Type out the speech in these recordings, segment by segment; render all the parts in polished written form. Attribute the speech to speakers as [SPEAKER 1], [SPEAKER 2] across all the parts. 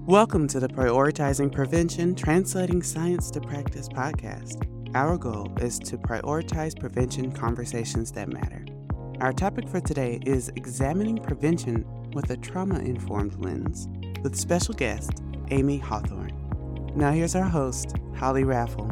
[SPEAKER 1] Welcome to the Prioritizing Prevention, Translating Science to Practice podcast. Our goal is to prioritize prevention conversations that matter. Our topic for today is examining prevention with a trauma-informed lens, with special guest, Amy Hawthorne. Now here's our host, Holly Raffle.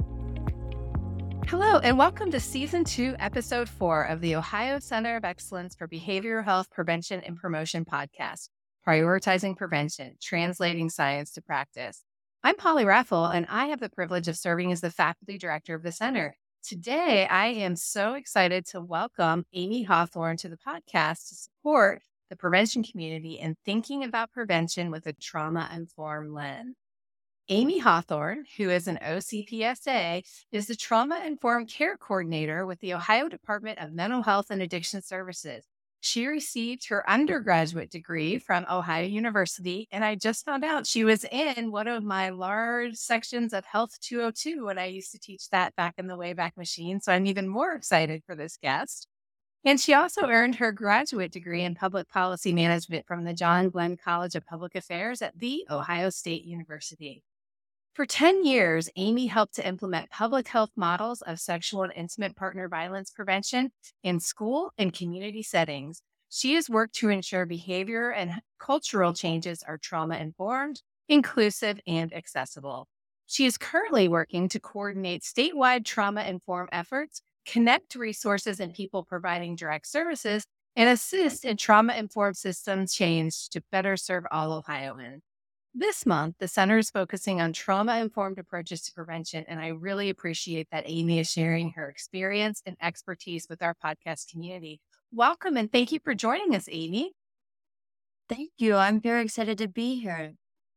[SPEAKER 2] Hello, and welcome to Season 2, Episode 4 of the Ohio Center of Excellence for Behavioral Health Prevention and Promotion podcast, Prioritizing Prevention, Translating Science to Practice. I'm Holly Raffle, and I have the privilege of serving as the faculty director of the center. Today, I am so excited to welcome Amy Hawthorne to the podcast to support the prevention community in thinking about prevention with a trauma-informed lens. Amy Hawthorne, who is an OCPSA, is the Trauma-Informed Care Coordinator with the Ohio Department of Mental Health and Addiction Services. She received her undergraduate degree from Ohio University, and I just found out she was in one of my large sections of Health 202 when I used to teach that back in the Wayback Machine, so I'm even more excited for this guest. And she also earned her graduate degree in Public Policy Management from the John Glenn College of Public Affairs at The Ohio State University. For 10 years, Amy helped to implement public health models of sexual and intimate partner violence prevention in school and community settings. She has worked to ensure behavior and cultural changes are trauma-informed, inclusive, and accessible. She is currently working to coordinate statewide trauma-informed efforts, connect resources and people providing direct services, and assist in trauma-informed systems change to better serve all Ohioans. This month, the center is focusing on trauma-informed approaches to prevention, and I really appreciate that Amy is sharing her experience and expertise with our podcast community. Welcome, and thank you for joining us, Amy.
[SPEAKER 3] Thank you. I'm very excited to be here.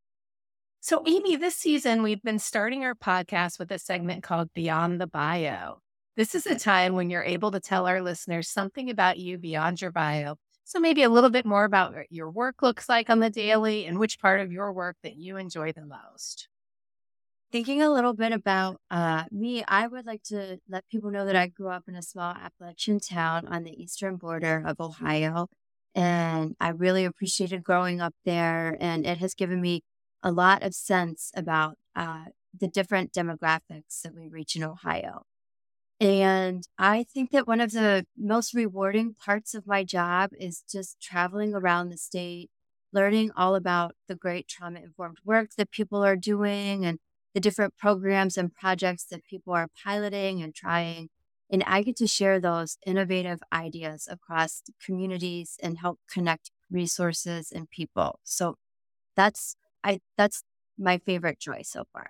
[SPEAKER 2] So, Amy, this season, we've been starting our podcast with a segment called Beyond the Bio. This is a time when you're able to tell our listeners something about you beyond your bio. So maybe a little bit more about what your work looks like on the daily and which part of your work that you enjoy the most.
[SPEAKER 3] Thinking a little bit about me, I would like to let people know that I grew up in a small Appalachian town on the eastern border of Ohio. And I really appreciated growing up there. And it has given me a lot of sense about the different demographics that we reach in Ohio. And I think that one of the most rewarding parts of my job is just traveling around the state, learning all about the great trauma-informed work that people are doing and the different programs and projects that people are piloting and trying. And I get to share those innovative ideas across communities and help connect resources and people. So that's my favorite joy so far.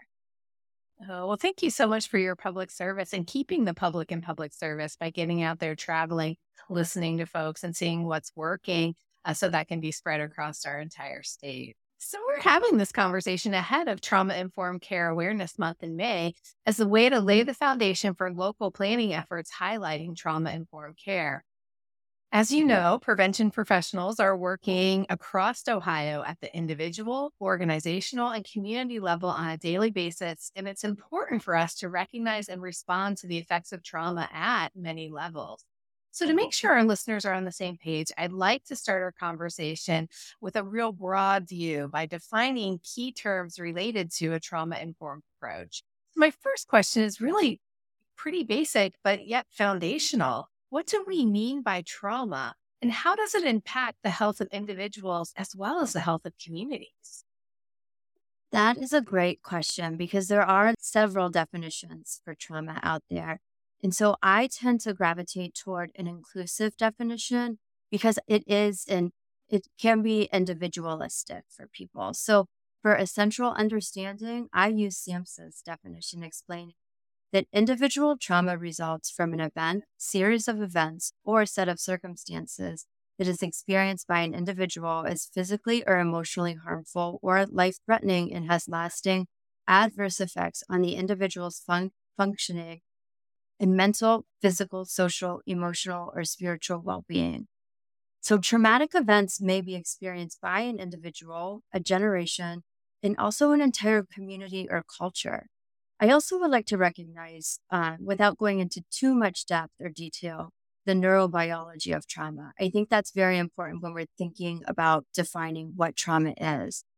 [SPEAKER 2] Oh, well, thank you so much for your public service and keeping the public in public service by getting out there, traveling, listening to folks and seeing what's working so that can be spread across our entire state. So we're having this conversation ahead of Trauma-Informed Care Awareness Month in May as a way to lay the foundation for local planning efforts highlighting trauma-informed care. As you know, prevention professionals are working across Ohio at the individual, organizational, and community level on a daily basis, and it's important for us to recognize and respond to the effects of trauma at many levels. So to make sure our listeners are on the same page, I'd like to start our conversation with a real broad view by defining key terms related to a trauma-informed approach. My first question is really pretty basic, but yet foundational. What do we mean by trauma, and how does it impact the health of individuals as well as the health of communities?
[SPEAKER 3] That is a great question because there are several definitions for trauma out there. And so I tend to gravitate toward an inclusive definition because it can be individualistic for people. So for essential understanding, I use SAMHSA's definition explaining that individual trauma results from an event, series of events, or a set of circumstances that is experienced by an individual as physically or emotionally harmful or life-threatening and has lasting adverse effects on the individual's functioning in mental, physical, social, emotional, or spiritual well-being. So traumatic events may be experienced by an individual, a generation, and also an entire community or culture. I also would like to recognize, without going into too much depth or detail, the neurobiology of trauma. I think that's very important when we're thinking about defining what trauma is.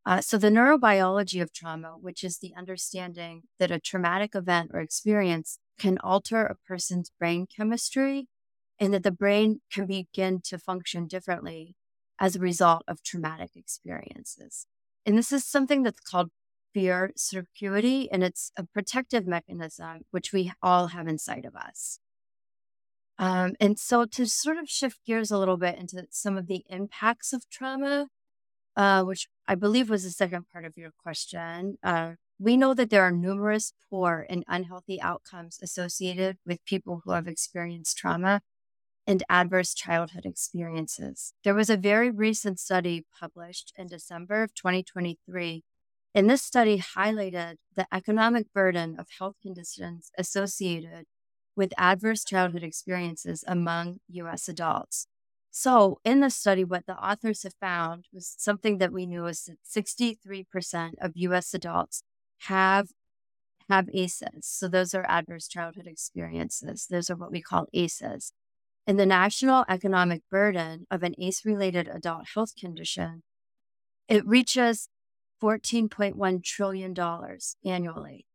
[SPEAKER 3] So the neurobiology of trauma, which is the understanding that a traumatic event or experience can alter a person's brain chemistry and that the brain can begin to function differently as a result of traumatic experiences. And this is something that's called fear circuity, and it's a protective mechanism which we all have inside of us. And so to sort of shift gears a little bit into some of the impacts of trauma, which I believe was the second part of your question, we know that there are numerous poor and unhealthy outcomes associated with people who have experienced trauma and adverse childhood experiences. There was a very recent study published in December of 2023, and this study highlighted the economic burden of health conditions associated with adverse childhood experiences among U.S. adults. So, in the study, what the authors have found was something that we knew was that 63% of U.S. adults have ACEs. So, those are adverse childhood experiences. Those are what we call ACEs. And the national economic burden of an ACE-related adult health condition, it reaches $14.1 trillion annually.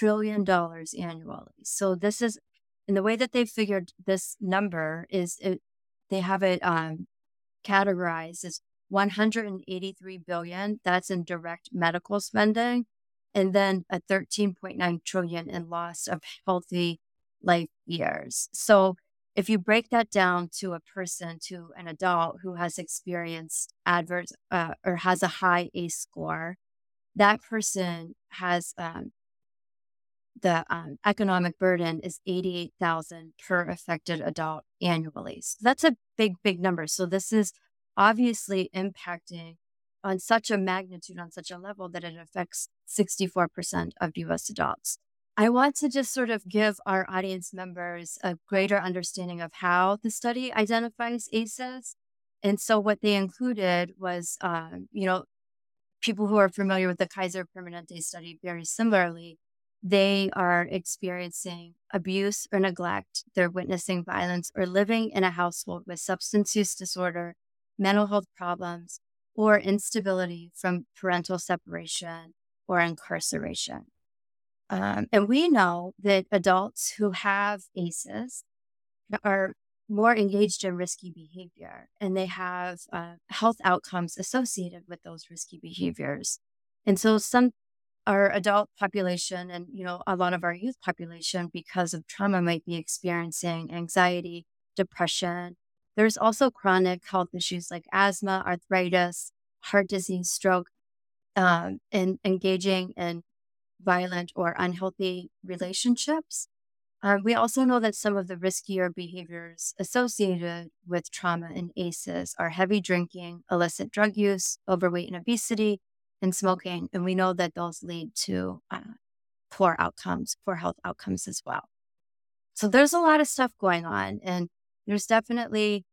[SPEAKER 3] So this is, and the way that they figured this number is they have it categorized as 183 billion. That's in direct medical spending, and then a 13.9 trillion in loss of healthy life years. So if you break that down to a person, to an adult who has experienced adverse or has a high ACE score, that person has the economic burden is $88,000 per affected adult annually. So that's a big, big number. So this is obviously impacting on such a magnitude, on such a level that it affects 64% of U.S. adults. I want to just sort of give our audience members a greater understanding of how the study identifies ACEs. And so what they included was, people who are familiar with the Kaiser Permanente study, very similarly, they are experiencing abuse or neglect. They're witnessing violence or living in a household with substance use disorder, mental health problems, or instability from parental separation or incarceration. And we know that adults who have ACEs are more engaged in risky behavior, and they have health outcomes associated with those risky behaviors. And so our adult population and, a lot of our youth population, because of trauma, might be experiencing anxiety, depression. There's also chronic health issues like asthma, arthritis, heart disease, stroke, and engaging in violent or unhealthy relationships. We also know that some of the riskier behaviors associated with trauma and ACEs are heavy drinking, illicit drug use, overweight and obesity, and smoking. And we know that those lead to poor health outcomes as well. So there's a lot of stuff going on. And there's definitely,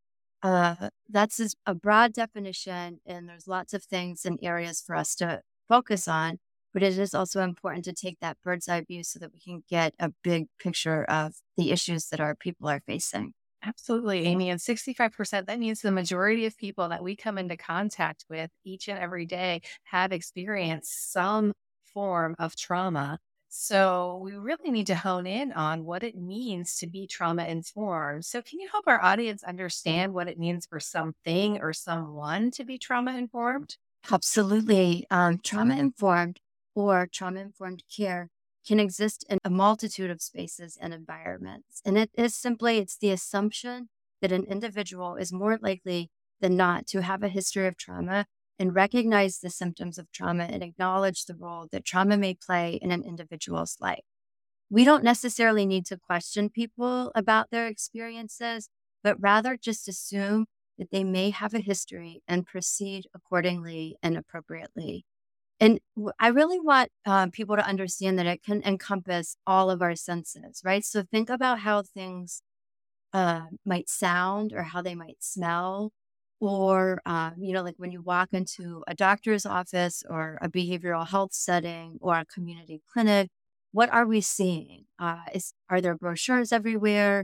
[SPEAKER 3] that's a broad definition. And there's lots of things and areas for us to focus on. But it is also important to take that bird's eye view so that we can get a big picture of the issues that our people are facing.
[SPEAKER 2] Absolutely, Amy. And 65%, that means the majority of people that we come into contact with each and every day have experienced some form of trauma. So we really need to hone in on what it means to be trauma informed. So can you help our audience understand what it means for something or someone to be trauma informed?
[SPEAKER 3] Absolutely. Trauma informed or trauma informed care can exist in a multitude of spaces and environments. And it's the assumption that an individual is more likely than not to have a history of trauma and recognize the symptoms of trauma and acknowledge the role that trauma may play in an individual's life. We don't necessarily need to question people about their experiences, but rather just assume that they may have a history and proceed accordingly and appropriately. And I really want people to understand that it can encompass all of our senses, right? So think about how things might sound or how they might smell, or, like when you walk into a doctor's office or a behavioral health setting or a community clinic, what are we seeing? Are there brochures everywhere?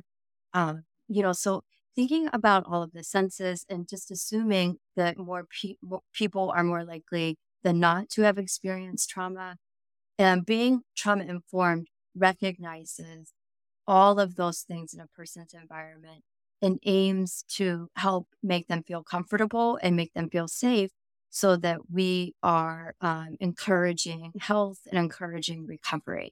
[SPEAKER 3] So thinking about all of the senses and just assuming that more people are more likely than not to have experienced trauma. And being trauma informed recognizes all of those things in a person's environment and aims to help make them feel comfortable and make them feel safe so that we are encouraging health and encouraging recovery.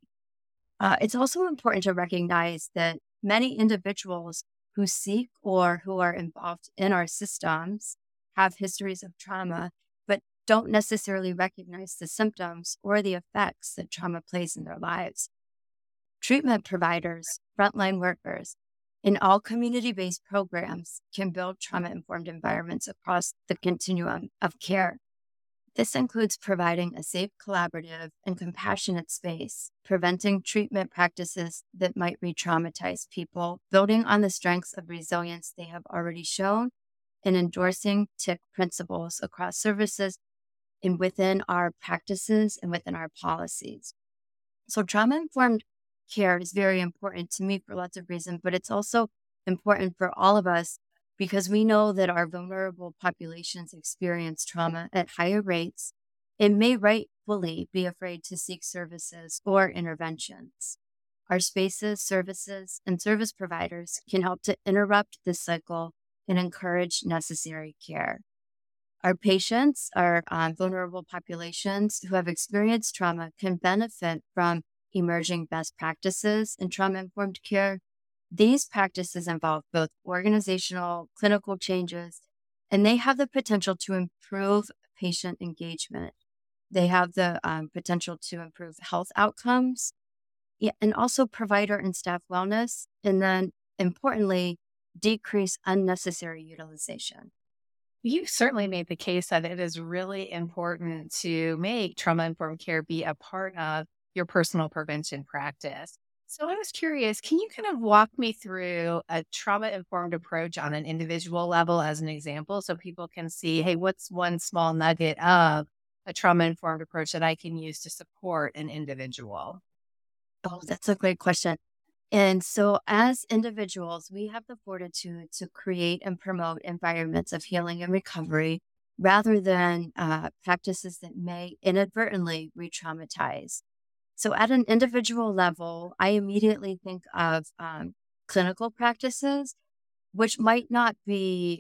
[SPEAKER 3] It's also important to recognize that many individuals who seek or who are involved in our systems have histories of trauma, but don't necessarily recognize the symptoms or the effects that trauma plays in their lives. Treatment providers, frontline workers, and all community-based programs can build trauma-informed environments across the continuum of care. This includes providing a safe, collaborative, and compassionate space, preventing treatment practices that might re-traumatize people, building on the strengths of resilience they have already shown, and endorsing TIC principles across services and within our practices and within our policies. So trauma-informed care is very important to me for lots of reasons, but it's also important for all of us because we know that our vulnerable populations experience trauma at higher rates and may rightfully be afraid to seek services or interventions. Our spaces, services, and service providers can help to interrupt this cycle and encourage necessary care. Our patients, our vulnerable populations who have experienced trauma can benefit from emerging best practices in trauma-informed care. These practices involve both organizational, clinical changes, and they have the potential to improve patient engagement. They have the potential to improve health outcomes and also provider and staff wellness, and then importantly, decrease unnecessary utilization.
[SPEAKER 2] You certainly made the case that it is really important to make trauma-informed care be a part of your personal prevention practice. So I was curious, can you kind of walk me through a trauma-informed approach on an individual level as an example so people can see, hey, what's one small nugget of a trauma-informed approach that I can use to support an individual?
[SPEAKER 3] Oh, that's a great question. And so, as individuals, we have the fortitude to create and promote environments of healing and recovery rather than practices that may inadvertently re traumatize. So, at an individual level, I immediately think of clinical practices, which might not be,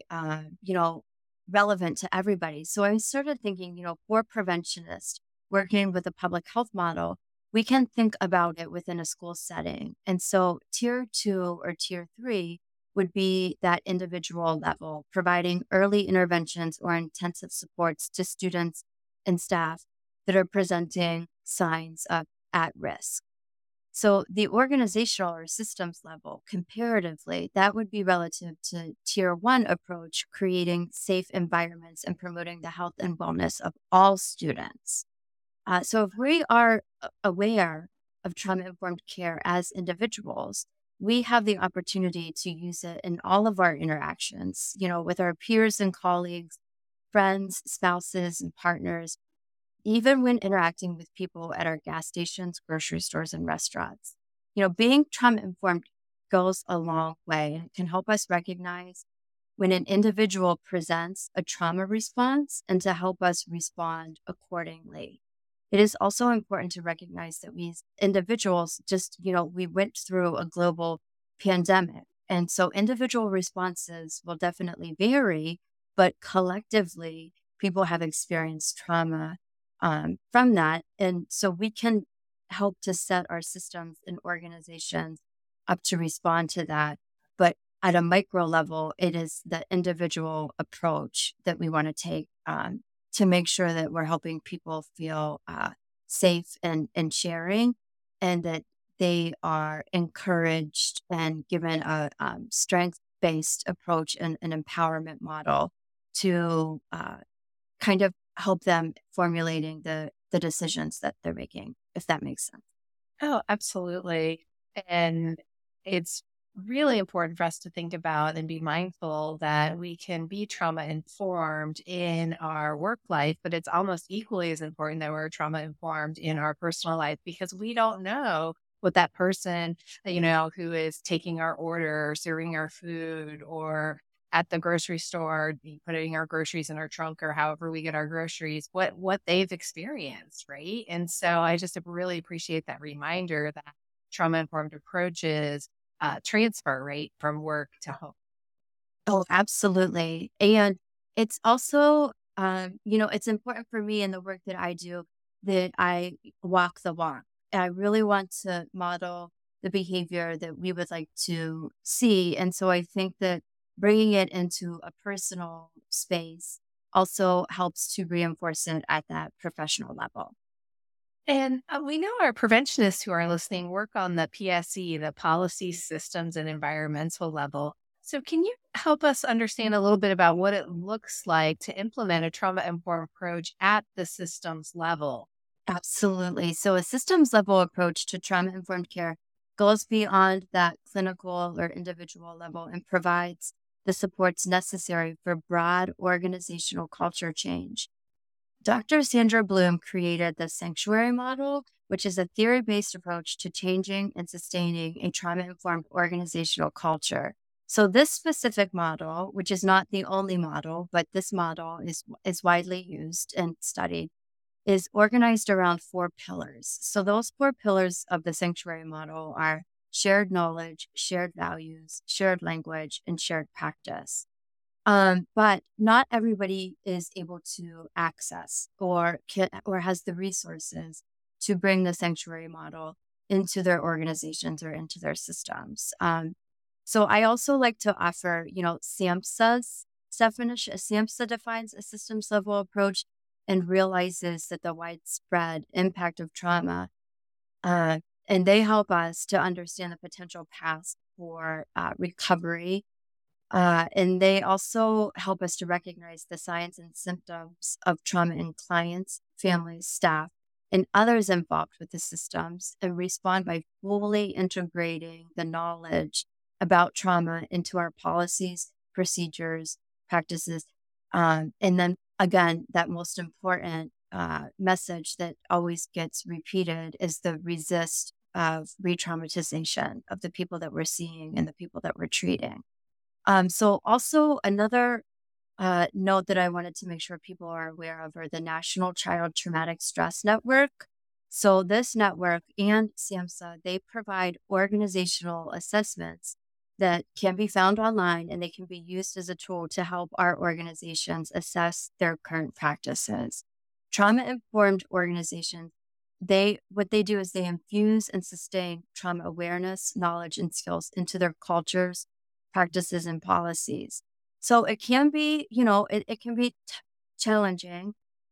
[SPEAKER 3] relevant to everybody. So, I started thinking, for preventionists working with a public health model, we can think about it within a school setting. And so, tier 2 or tier 3 would be that individual level, providing early interventions or intensive supports to students and staff that are presenting signs of at risk. So the organizational or systems level, comparatively, that would be relative to tier 1 approach, creating safe environments and promoting the health and wellness of all students. So if we are aware of trauma-informed care as individuals, we have the opportunity to use it in all of our interactions, with our peers and colleagues, friends, spouses, and partners, even when interacting with people at our gas stations, grocery stores, and restaurants. Being trauma-informed goes a long way and can help us recognize when an individual presents a trauma response and to help us respond accordingly. It is also important to recognize that we as individuals we went through a global pandemic. And so individual responses will definitely vary, but collectively, people have experienced trauma from that. And so we can help to set our systems and organizations up to respond to that. But at a micro level, it is the individual approach that we want to take to make sure that we're helping people feel safe and sharing, and that they are encouraged and given a strength-based approach and an empowerment model to kind of help them formulating the decisions that they're making, if that makes sense.
[SPEAKER 2] Oh, absolutely. And it's really important for us to think about and be mindful that we can be trauma informed in our work life, but it's almost equally as important that we're trauma informed in our personal life because we don't know what that person, who is taking our order, serving our food, or at the grocery store, putting our groceries in our trunk or however we get our groceries, what they've experienced, right? And so I just really appreciate that reminder that trauma-informed approaches transfer, right, from work to home.
[SPEAKER 3] Oh, absolutely. And it's also, it's important for me in the work that I do that I walk the walk. I really want to model the behavior that we would like to see. And so I think that bringing it into a personal space also helps to reinforce it at that professional level.
[SPEAKER 2] And we know our preventionists who are listening work on the PSE, the policy, systems, and environmental level. So, can you help us understand a little bit about what it looks like to implement a trauma informed approach at the systems level?
[SPEAKER 3] Absolutely. So, a systems level approach to trauma informed care goes beyond that clinical or individual level and provides the supports necessary for broad organizational culture change. Dr. Sandra Bloom created the Sanctuary Model, which is a theory based approach to changing and sustaining a trauma informed organizational culture. So, this specific model, which is not the only model, but this model is widely used and studied, is organized around four pillars. So, those four pillars of the Sanctuary Model are shared knowledge, shared values, shared language, and shared practice. But not everybody is able to access or has the resources to bring the sanctuary model into their organizations or into their systems. So I also like to offer, SAMHSA's definition. SAMHSA defines a systems level approach and realizes that the widespread impact of trauma, uh, and they help us to understand the potential paths for recovery, and they also help us to recognize the signs and symptoms of trauma in clients, families, staff, and others involved with the systems and respond by fully integrating the knowledge about trauma into our policies, procedures, practices. And then again, that most important message that always gets repeated is the resist of re-traumatization of the people that we're seeing and the people that we're treating. So also another note that I wanted to make sure people are aware of are the National Child Traumatic Stress Network. So this network and SAMHSA, they provide organizational assessments that can be found online and they can be used as a tool to help our organizations assess their current practices. Trauma-informed organizations, what they do is they infuse and sustain trauma awareness, knowledge, and skills into their cultures, practices, and policies. So it can be, it can be challenging.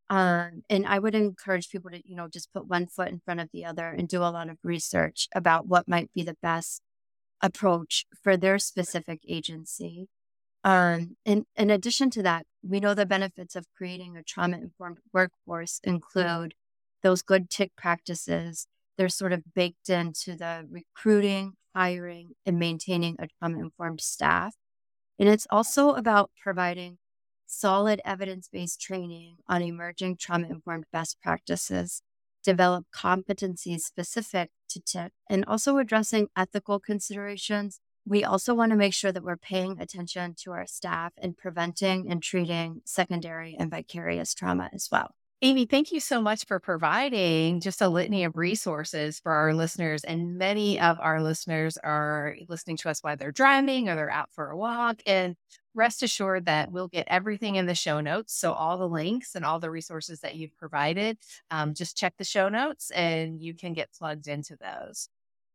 [SPEAKER 3] And I would encourage people to, just put one foot in front of the other and do a lot of research about what might be the best approach for their specific agency. And in addition to that, we know the benefits of creating a trauma-informed workforce include those good TIC practices. They're sort of baked into the recruiting, hiring, and maintaining a trauma-informed staff. And it's also about providing solid evidence-based training on emerging trauma-informed best practices, develop competencies specific to TIC, and also addressing ethical considerations. We also want to make sure that we're paying attention to our staff and preventing and treating secondary and vicarious trauma as well.
[SPEAKER 2] Amy, thank you so much for providing just a litany of resources for our listeners. And many of our listeners are listening to us while they're driving or they're out for a walk. And rest assured that we'll get everything in the show notes. So all the links and all the resources that you've provided, just check the show notes and you can get plugged into those.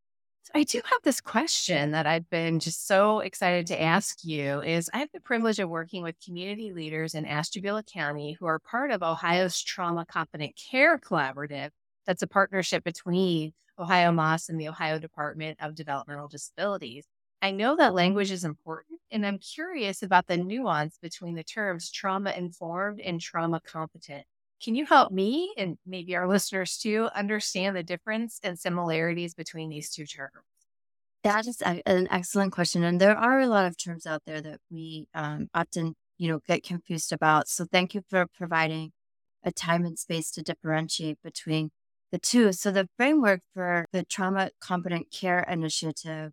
[SPEAKER 2] I do have this question that I've been just so excited to ask you is I have the privilege of working with community leaders in Ashtabula County who are part of Ohio's Trauma Competent Care Collaborative. That's a partnership between Ohio MOS and the Ohio Department of Developmental Disabilities. I know that language is important, and I'm curious about the nuance between the terms trauma-informed and trauma-competent. Can you help me and maybe our listeners too understand the difference and similarities between these two terms?
[SPEAKER 3] That is an excellent question. And there are a lot of terms out there that we often, get confused about. So thank you for providing a time and space to differentiate between the two. So the framework for the Trauma Competent Care Initiative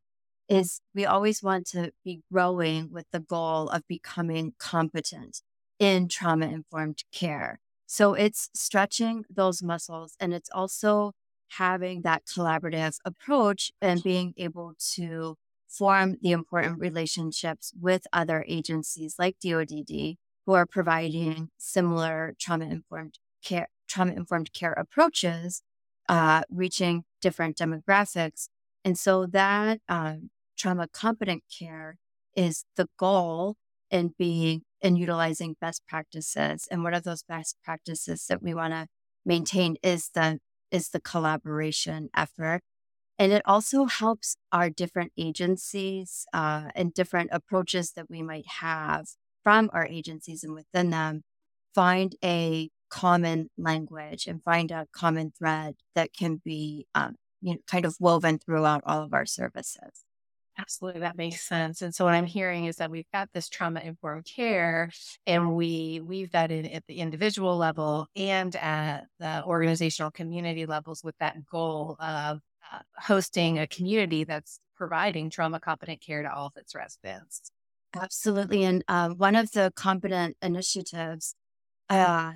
[SPEAKER 3] is we always want to be growing with the goal of becoming competent in trauma-informed care. So it's stretching those muscles, and it's also having that collaborative approach and being able to form the important relationships with other agencies like DODD who are providing similar trauma-informed care approaches, reaching different demographics. And so that trauma competent care is the goal in being and utilizing best practices. And one of those best practices that we want to maintain is the collaboration effort. And it also helps our different agencies and different approaches that we might have from our agencies and within them find a common language and find a common thread that can be kind of woven throughout all of our services.
[SPEAKER 2] Absolutely, that makes sense. And so what I'm hearing is that we've got this trauma-informed care, and we weave that in at the individual level and at the organizational community levels with that goal of hosting a community that's providing trauma-competent care to all of its residents.
[SPEAKER 3] Absolutely. And one of the competent initiatives, uh,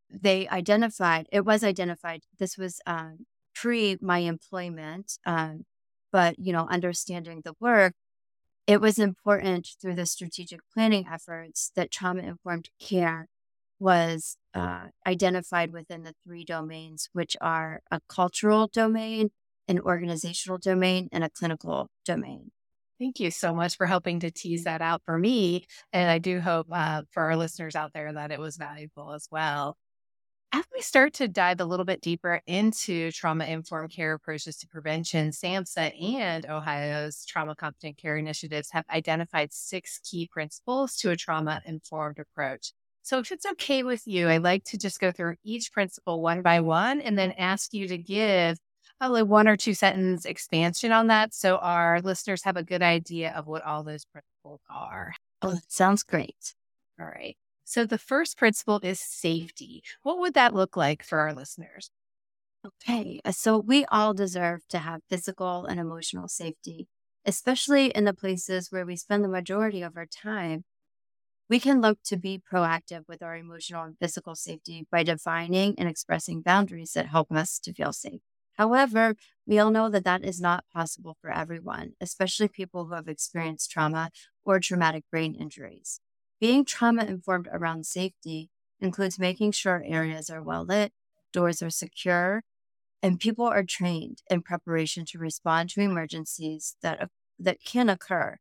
[SPEAKER 3] it was identified, this was pre my employment, but, understanding the work, it was important through the strategic planning efforts that trauma-informed care was identified within the three domains, which are a cultural domain, an organizational domain, and a clinical domain.
[SPEAKER 2] Thank you so much for helping to tease that out for me. And I do hope for our listeners out there that it was valuable as well. As we start to dive a little bit deeper into trauma-informed care approaches to prevention, SAMHSA and Ohio's trauma competent care initiatives have identified 6 key principles to a trauma-informed approach. So if it's okay with you, I'd like to just go through each principle one by one and then ask you to give probably 1 or 2 sentence expansion on that so our listeners have a good idea of what all those principles are.
[SPEAKER 3] Oh, that sounds great.
[SPEAKER 2] All right. So the first principle is safety. What would that look like for our listeners?
[SPEAKER 3] Okay, so we all deserve to have physical and emotional safety, especially in the places where we spend the majority of our time. We can look to be proactive with our emotional and physical safety by defining and expressing boundaries that help us to feel safe. However, we all know that that is not possible for everyone, especially people who have experienced trauma or traumatic brain injuries. Being trauma informed around safety includes making sure areas are well lit, doors are secure, and people are trained in preparation to respond to emergencies that can occur.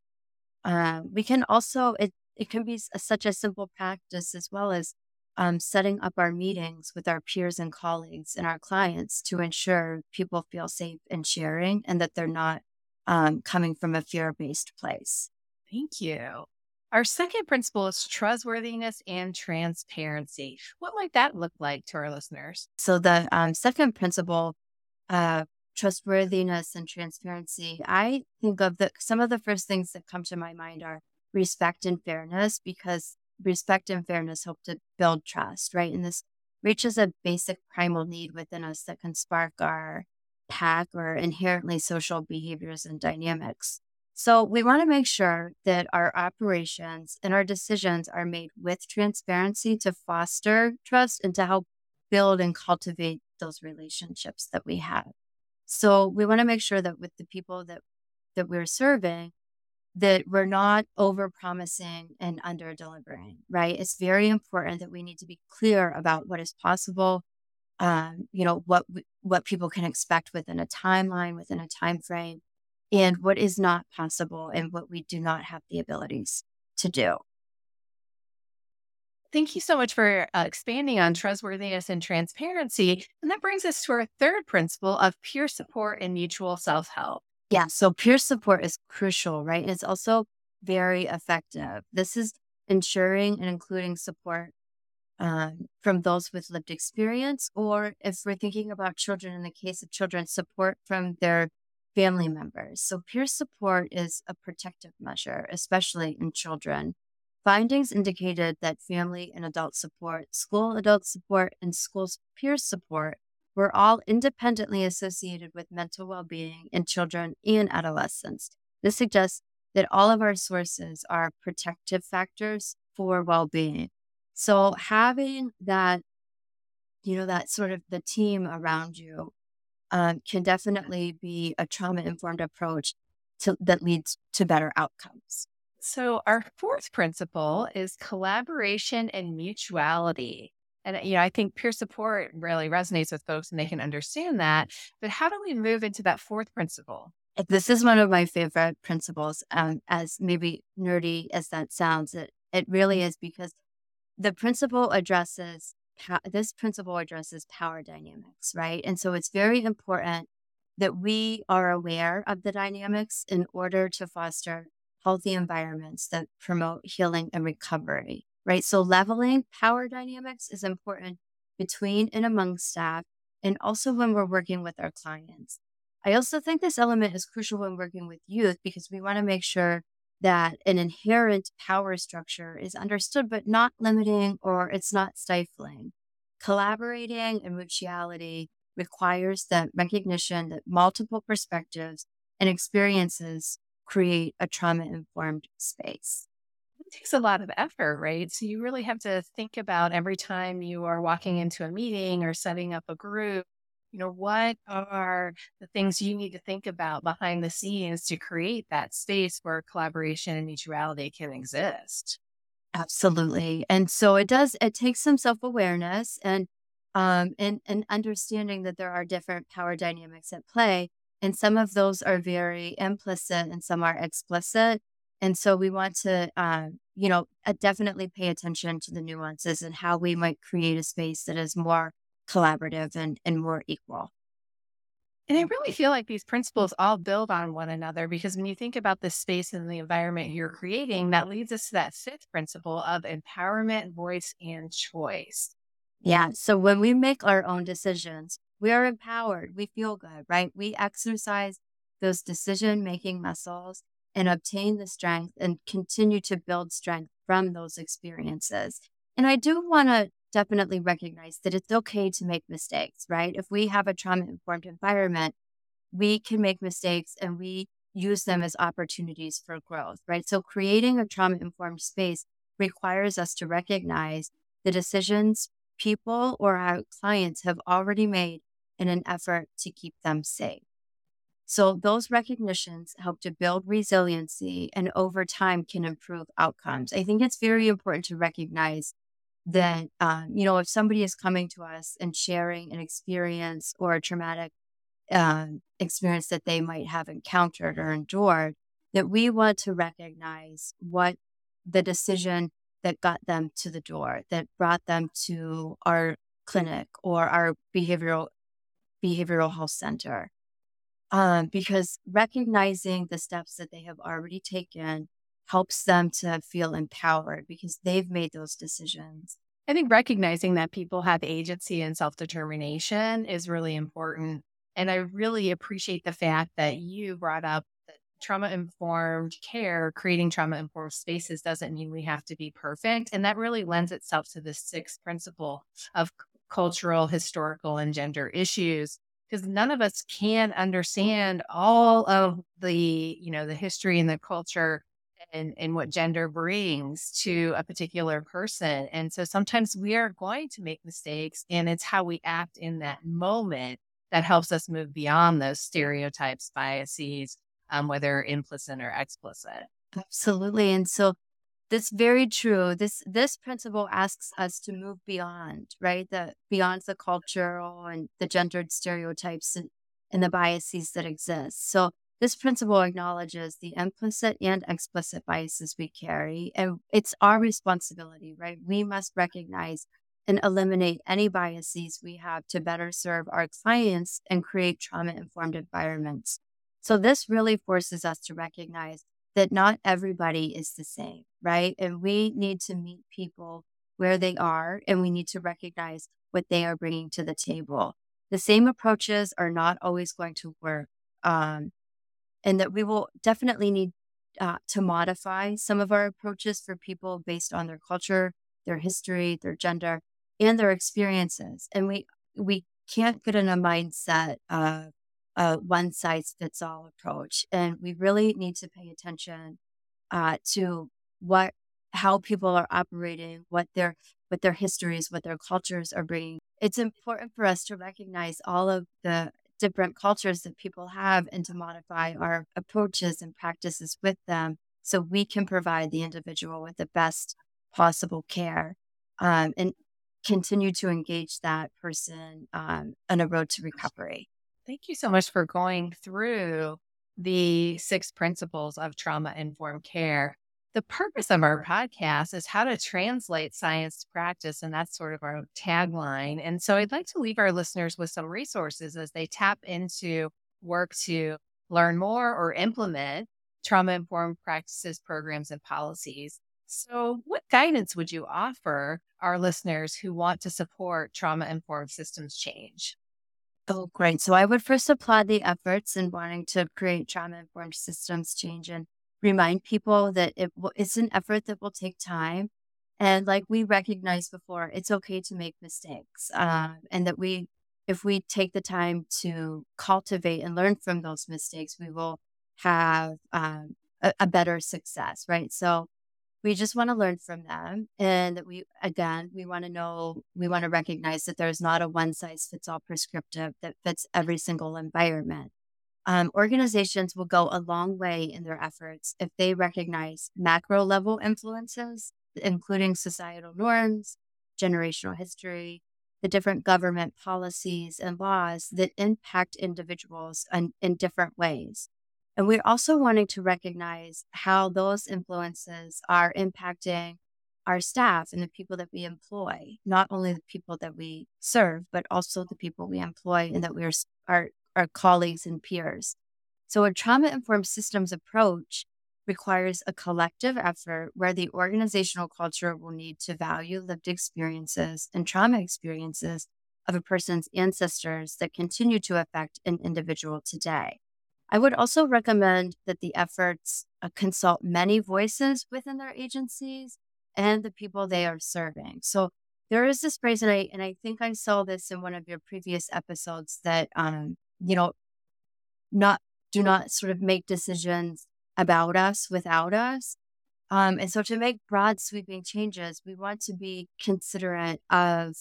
[SPEAKER 3] We can also it can be such a simple practice as well as setting up our meetings with our peers and colleagues and our clients to ensure people feel safe in sharing and that they're not coming from a fear-based place.
[SPEAKER 2] Thank you. Our second principle is trustworthiness and transparency. What might that look like to our listeners?
[SPEAKER 3] So the second principle, trustworthiness and transparency, I think of some of the first things that come to my mind are respect and fairness, because respect and fairness help to build trust, right? And this reaches a basic primal need within us that can spark our pack or inherently social behaviors and dynamics. So we want to make sure that our operations and our decisions are made with transparency to foster trust and to help build and cultivate those relationships that we have. So we want to make sure that with the people that we're serving, that we're not over promising and under delivering, right? It's very important that we need to be clear about what is possible, what people can expect within a timeline, within a time frame, and what is not possible and what we do not have the abilities to do.
[SPEAKER 2] Thank you so much for expanding on trustworthiness and transparency. And that brings us to our third principle of peer support and mutual self-help.
[SPEAKER 3] Yeah, so peer support is crucial, right? And it's also very effective. This is ensuring and including support from those with lived experience, or if we're thinking about children, in the case of children, support from their family members. So peer support is a protective measure, especially in children. Findings indicated that family and adult support, school adult support, and school's peer support were all independently associated with mental well-being in children and adolescents. This suggests that all of our sources are protective factors for well-being. So having that, that sort of the team around you can definitely be a trauma-informed approach that leads to better outcomes.
[SPEAKER 2] So, our fourth principle is collaboration and mutuality. And, I think peer support really resonates with folks and they can understand that. But how do we move into that fourth principle?
[SPEAKER 3] This is one of my favorite principles, as maybe nerdy as that sounds. It really is because the principle addresses this principle addresses power dynamics, right? And so it's very important that we are aware of the dynamics in order to foster healthy environments that promote healing and recovery, right? So leveling power dynamics is important between and among staff and also when we're working with our clients. I also think this element is crucial when working with youth because we want to make sure that an inherent power structure is understood, but not limiting or it's not stifling. Collaborating and mutuality requires the recognition that multiple perspectives and experiences create a trauma-informed space.
[SPEAKER 2] It takes a lot of effort, right? So you really have to think about every time you are walking into a meeting or setting up a group, what are the things you need to think about behind the scenes to create that space where collaboration and mutuality can exist?
[SPEAKER 3] Absolutely. And so it takes some self-awareness and understanding that there are different power dynamics at play. And some of those are very implicit and some are explicit. And so we want to, definitely pay attention to the nuances and how we might create a space that is more collaborative and more equal.
[SPEAKER 2] And I really feel like these principles all build on one another because when you think about the space and the environment you're creating, that leads us to that fifth principle of empowerment, voice, and choice.
[SPEAKER 3] Yeah. So when we make our own decisions, we are empowered. We feel good, right? We exercise those decision making muscles and obtain the strength and continue to build strength from those experiences. And I do want to definitely recognize that it's okay to make mistakes, right? If we have a trauma informed environment, we can make mistakes and we use them as opportunities for growth, right? So creating a trauma informed space requires us to recognize the decisions people or our clients have already made in an effort to keep them safe. So those recognitions help to build resiliency and over time can improve outcomes. I think it's very important to recognize that, if somebody is coming to us and sharing an experience or a traumatic experience that they might have encountered or endured, that we want to recognize what the decision that got them to the door, that brought them to our clinic or our behavioral health center. Because recognizing the steps that they have already taken helps them to feel empowered because they've made those decisions.
[SPEAKER 2] I think recognizing that people have agency and self-determination is really important. And I really appreciate the fact that you brought up that trauma-informed care, creating trauma-informed spaces doesn't mean we have to be perfect. And that really lends itself to the sixth principle of cultural, historical, and gender issues. Because none of us can understand all of the history and the culture and what gender brings to a particular person. And so sometimes we are going to make mistakes, and it's how we act in that moment that helps us move beyond those stereotypes, biases, whether implicit or explicit.
[SPEAKER 3] Absolutely. And so that's very true. This principle asks us to move beyond, right? Beyond the cultural and the gendered stereotypes and the biases that exist. So this principle acknowledges the implicit and explicit biases we carry, and it's our responsibility, right? We must recognize and eliminate any biases we have to better serve our clients and create trauma-informed environments. So this really forces us to recognize that not everybody is the same, right? And we need to meet people where they are, and we need to recognize what they are bringing to the table. The same approaches are not always going to work. And that we will definitely need to modify some of our approaches for people based on their culture, their history, their gender, and their experiences. And we can't get in a mindset of a one size fits all approach. And we really need to pay attention to how people are operating, what their histories, what their cultures are bringing. It's important for us to recognize all of the different cultures that people have and to modify our approaches and practices with them so we can provide the individual with the best possible care, and continue to engage that person on a road to recovery.
[SPEAKER 2] Thank you so much for going through the 6 principles of trauma-informed care. The purpose of our podcast is how to translate science to practice, and that's sort of our tagline. And so I'd like to leave our listeners with some resources as they tap into work to learn more or implement trauma-informed practices, programs, and policies. So what guidance would you offer our listeners who want to support trauma-informed systems change?
[SPEAKER 3] Oh, great. So I would first applaud the efforts in wanting to create trauma-informed systems change and remind people that it's an effort that will take time. And like we recognized before, it's okay to make mistakes. And that if we take the time to cultivate and learn from those mistakes, we will have a better success, right? So we just want to learn from them. And that we want to recognize that there's not a one size fits all prescriptive that fits every single environment. Organizations will go a long way in their efforts if they recognize macro level influences, including societal norms, generational history, the different government policies and laws that impact individuals in different ways. And we're also wanting to recognize how those influences are impacting our staff and the people that we employ, not only the people that we serve, but also the people we employ and that we are our colleagues and peers. So a trauma-informed systems approach requires a collective effort where the organizational culture will need to value lived experiences and trauma experiences of a person's ancestors that continue to affect an individual today. I would also recommend that the efforts consult many voices within their agencies and the people they are serving. So there is this phrase, and I think I saw this in one of your previous episodes, that you know, not do not sort of make decisions about us without us. And so to make broad sweeping changes, we want to be considerate of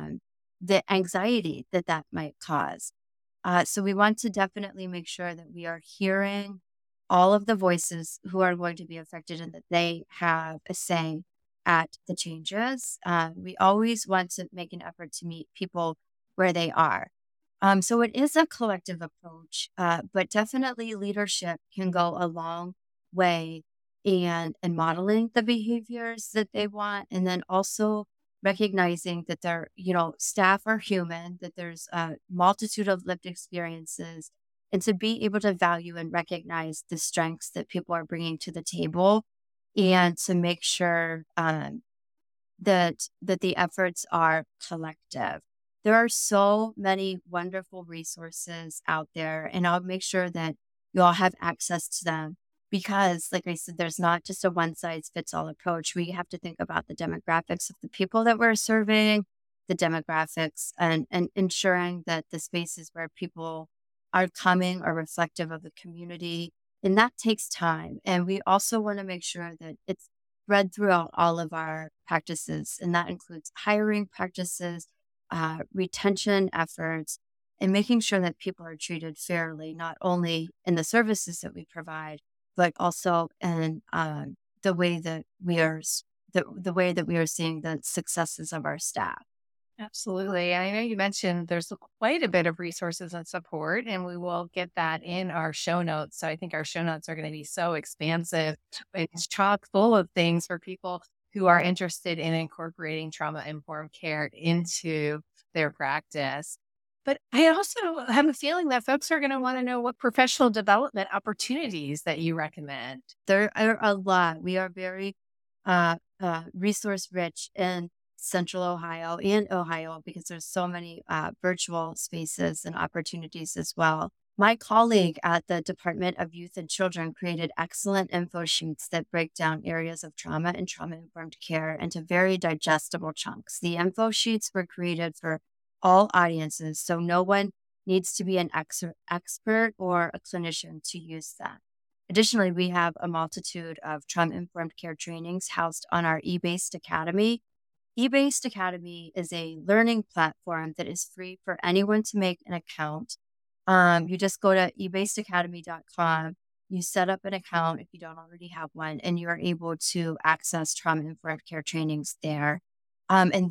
[SPEAKER 3] the anxiety that might cause. So we want to definitely make sure that we are hearing all of the voices who are going to be affected and that they have a say at the changes. We always want to make an effort to meet people where they are. So it is a collective approach, but definitely leadership can go a long way in modeling the behaviors that they want, and then also recognizing that their staff are human, that there's a multitude of lived experiences, and to be able to value and recognize the strengths that people are bringing to the table, and to make sure that the efforts are collective. There are so many wonderful resources out there, and I'll make sure that you all have access to them because, like I said, there's not just a one size fits all approach. We have to think about the demographics of the people that we're serving, the demographics, and ensuring that the spaces where people are coming are reflective of the community. And that takes time. And we also want to make sure that it's spread throughout all of our practices, and that includes hiring practices, retention efforts, and making sure that people are treated fairly, not only in the services that we provide, but also in the way that we are the way that we are seeing the successes of our staff.
[SPEAKER 2] Absolutely. I know you mentioned there's quite a bit of resources and support, and we will get that in our show notes. So I think our show notes are going to be so expansive. It's chock full of things for people who are interested in incorporating trauma-informed care into their practice. But I also have a feeling that folks are going to want to know what professional development opportunities that you recommend.
[SPEAKER 3] There are a lot. We are very resource rich in Central Ohio and Ohio because there's so many virtual spaces and opportunities as well. My colleague at the Department of Youth and Children created excellent info sheets that break down areas of trauma and trauma-informed care into very digestible chunks. The info sheets were created for all audiences, so no one needs to be an expert or a clinician to use that. Additionally, we have a multitude of trauma-informed care trainings housed on our eBased Academy. eBased Academy is a learning platform that is free for anyone to make an account. You just go to ebasedacademy.com, you set up an account if you don't already have one, and you are able to access trauma-informed care trainings there. And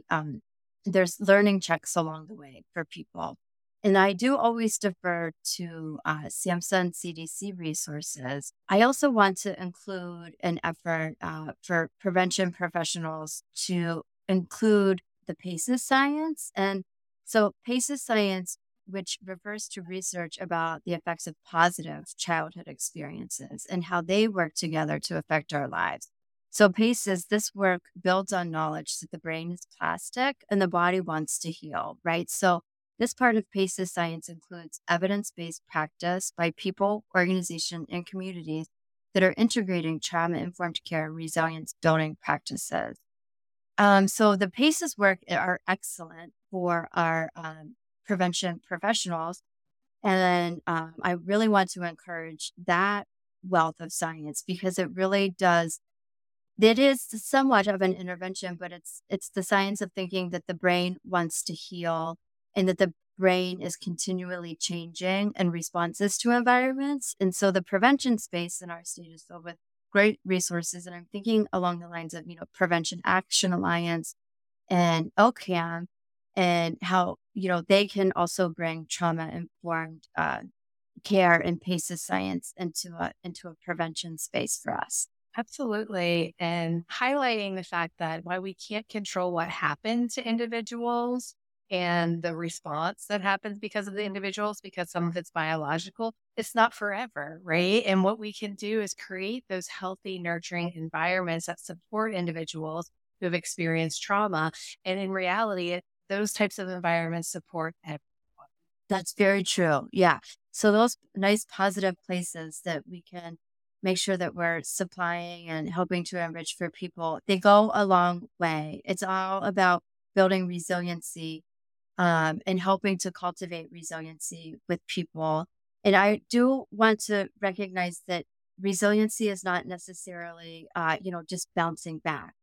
[SPEAKER 3] there's learning checks along the way for people. And I do always defer to SAMHSA and CDC resources. I also want to include an effort for prevention professionals to include the PACES science. And so PACES science, which refers to research about the effects of positive childhood experiences and how they work together to affect our lives. So PACES, this work builds on knowledge that the brain is plastic and the body wants to heal, right? So this part of PACES science includes evidence-based practice by people, organizations, and communities that are integrating trauma-informed care resilience building practices. So the PACES work are excellent for our prevention professionals. And I really want to encourage that wealth of science because it really does. It is somewhat of an intervention, but it's the science of thinking that the brain wants to heal and that the brain is continually changing and responses to environments. And so the prevention space in our state is filled with great resources. And I'm thinking along the lines of, Prevention Action Alliance and OCAM and how, they can also bring trauma-informed care and PACES science into a prevention space for us.
[SPEAKER 2] Absolutely. And highlighting the fact that while we can't control what happened to individuals and the response that happens because of the individuals, because some of it's biological, it's not forever, right? And what we can do is create those healthy, nurturing environments that support individuals who have experienced trauma. And in reality, those types of environments support everyone.
[SPEAKER 3] That's very true. Yeah. So those nice positive places that we can make sure that we're supplying and helping to enrich for people, they go a long way. It's all about building resiliency and helping to cultivate resiliency with people. And I do want to recognize that resiliency is not necessarily, just bouncing back.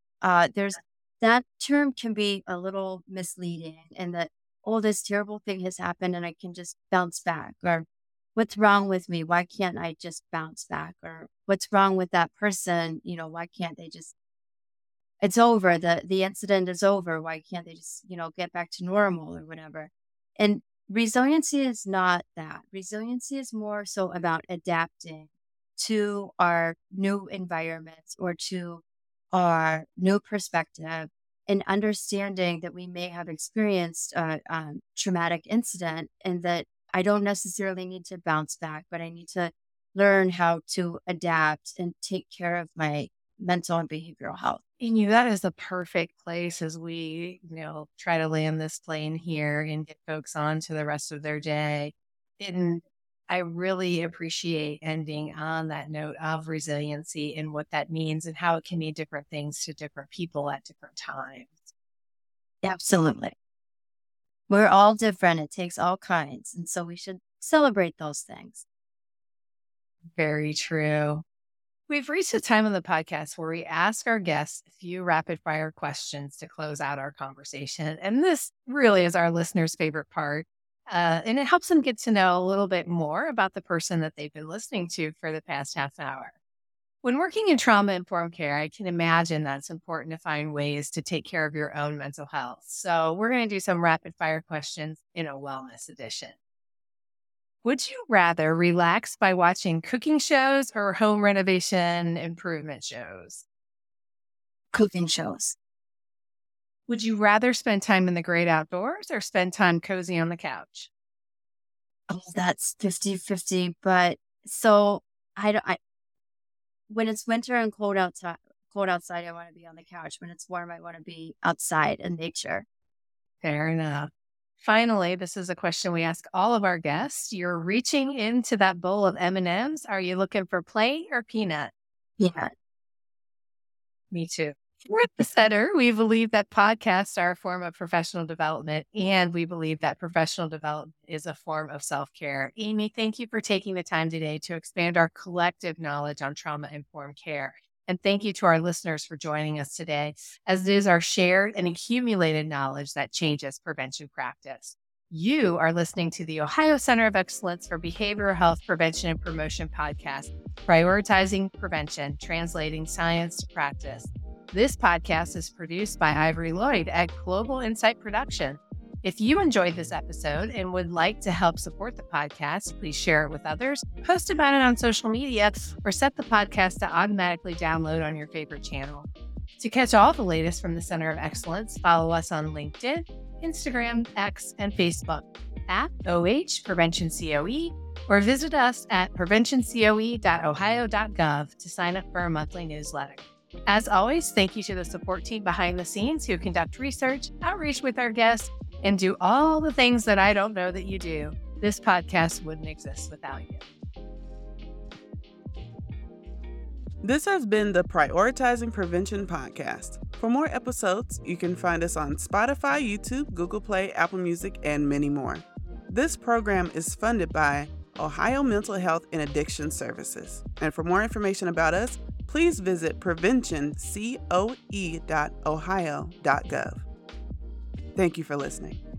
[SPEAKER 3] That term can be a little misleading in that, oh, this terrible thing has happened and I can just bounce back, or what's wrong with me? Why can't I just bounce back? Or what's wrong with that person? Why can't they just, it's over. The incident is over. Why can't they just, get back to normal or whatever? And resiliency is not that. Resiliency is more so about adapting to our new environments or to our new perspective and understanding that we may have experienced a traumatic incident and that I don't necessarily need to bounce back, but I need to learn how to adapt and take care of my mental and behavioral health.
[SPEAKER 2] And that is the perfect place as we, try to land this plane here and get folks on to the rest of their day. And I really appreciate ending on that note of resiliency and what that means and how it can mean different things to different people at different times.
[SPEAKER 3] Absolutely. We're all different. It takes all kinds. And so we should celebrate those things.
[SPEAKER 2] Very true. We've reached a time on the podcast where we ask our guests a few rapid fire questions to close out our conversation. And this really is our listeners' favorite part. And it helps them get to know a little bit more about the person that they've been listening to for the past half hour. When working in trauma-informed care, I can imagine that it's important to find ways to take care of your own mental health. So we're going to do some rapid fire questions in a wellness edition. Would you rather relax by watching cooking shows or home renovation improvement shows?
[SPEAKER 3] Cooking shows.
[SPEAKER 2] Would you rather spend time in the great outdoors or spend time cozy on the couch?
[SPEAKER 3] Oh, that's 50-50. But so when it's winter and cold outside, I want to be on the couch. When it's warm, I want to be outside in nature.
[SPEAKER 2] Fair enough. Finally, this is a question we ask all of our guests. You're reaching into that bowl of M&Ms. Are you looking for plain or peanut?
[SPEAKER 3] Peanut.
[SPEAKER 2] Me too. Here at the Center, we believe that podcasts are a form of professional development, and we believe that professional development is a form of self-care. Amy, thank you for taking the time today to expand our collective knowledge on trauma-informed care. And thank you to our listeners for joining us today, as it is our shared and accumulated knowledge that changes prevention practice. You are listening to the Ohio Center of Excellence for Behavioral Health Prevention and Promotion podcast, prioritizing prevention, translating science to practice. This podcast is produced by Ivory Lloyd at Global Insight Production. If you enjoyed this episode and would like to help support the podcast, please share it with others, post about it on social media, or set the podcast to automatically download on your favorite channel. To catch all the latest from the Center of Excellence, follow us on LinkedIn, Instagram, X, and Facebook at OH Prevention COE, or visit us at preventioncoe.ohio.gov to sign up for our monthly newsletter. As always, thank you to the support team behind the scenes who conduct research, outreach with our guests, and do all the things that I don't know that you do. This podcast wouldn't exist without you.
[SPEAKER 1] This has been the Prioritizing Prevention podcast. For more episodes, you can find us on Spotify, YouTube, Google Play, Apple Music, and many more. This program is funded by Ohio Mental Health and Addiction Services. And for more information about us, please visit preventioncoe.ohio.gov. Thank you for listening.